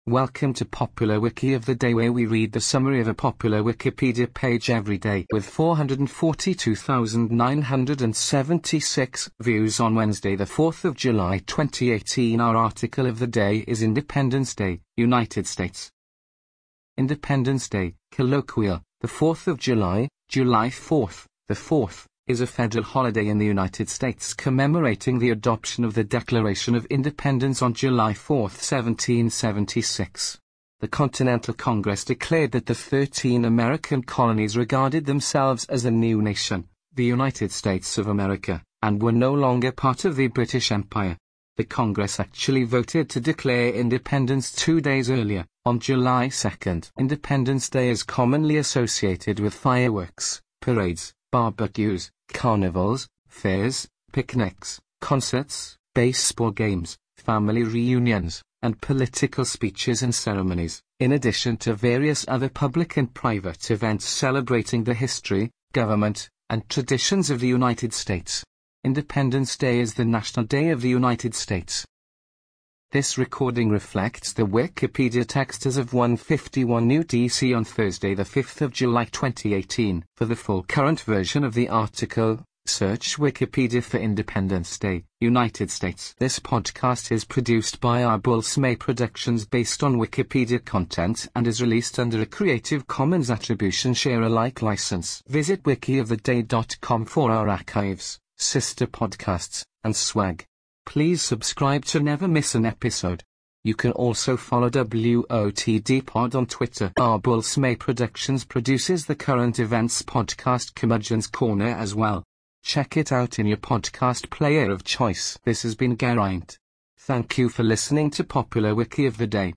Welcome to Popular Wiki of the Day, where we read the summary of a popular Wikipedia page every day. With 442,976 views on Wednesday the 4th of July 2018, our article of the day is Independence Day, United States. Independence Day, colloquial, the 4th of July, July 4th, the 4th, is a federal holiday in the United States commemorating the adoption of the Declaration of Independence on July 4, 1776. The Continental Congress declared that the 13 American colonies regarded themselves as a new nation, the United States of America, and were no longer part of the British Empire. The Congress actually voted to declare independence 2 days earlier, on July 2. Independence Day is commonly associated with fireworks, parades, barbecues, carnivals, fairs, picnics, concerts, baseball games, family reunions, and political speeches and ceremonies, in addition to various other public and private events celebrating the history, government, and traditions of the United States. Independence Day is the National Day of the United States. This recording reflects the Wikipedia text as of 1:51 UTC on Thursday the 5th of July 2018. For the full current version of the article, search Wikipedia for Independence Day, United States. This podcast is produced by Arbulsmay Productions based on Wikipedia content and is released under a Creative Commons Attribution Share Alike license. Visit wikioftheday.com for our archives, sister podcasts, and swag. Please subscribe to never miss an episode. You can also follow WOTD Pod on Twitter. Arbulsmay Productions produces the current events podcast Curmudgeon's Corner as well. Check it out in your podcast player of choice. This has been Geraint. Thank you for listening to Popular Wiki of the Day.